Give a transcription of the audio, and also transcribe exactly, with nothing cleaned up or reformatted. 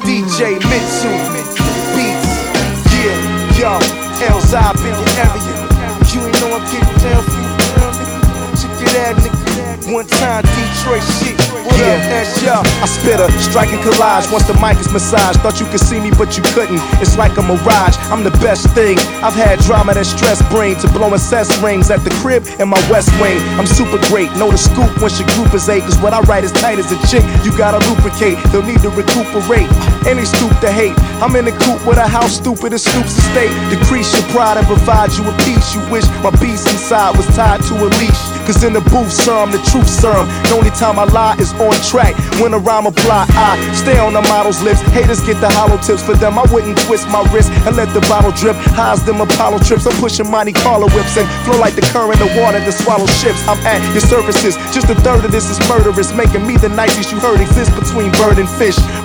D J Mitsu Beats. Yeah, yo, L's up in your area. You ain't know I'm getting down for you, girl, nigga. Check it out, nigga. One time Detroit shit. What yeah. up, that's y'all? I spit a striking collage once the mic is massaged. Thought you could see me, but you couldn't. It's like a mirage. I'm the best thing. I've had drama that stress brain to blowing cess rings at the crib in my West Wing. I'm super great. Know the scoop once your group is eight. Cause what I write is tight as a chick. You gotta lubricate. They'll need to recuperate. And they stoop to hate. I'm in the coop with a house stupid as Snoop's estate. Decrease your pride and provide you a peace. You wish my beast inside was tied to a leash. Cause in the booth, sir, I'm the truth serum. The only time I lie is on track. When a rhyme apply, I stay on the model's lips. Haters get the hollow tips. For them, I wouldn't twist my wrist and let the bottle drip. Highs them Apollo trips. I'm pushing Monte Carlo whips and flow like the current of water to swallow ships. I'm at your services. Just a third of this is murderous, making me the nicest you heard exist between bird and fish.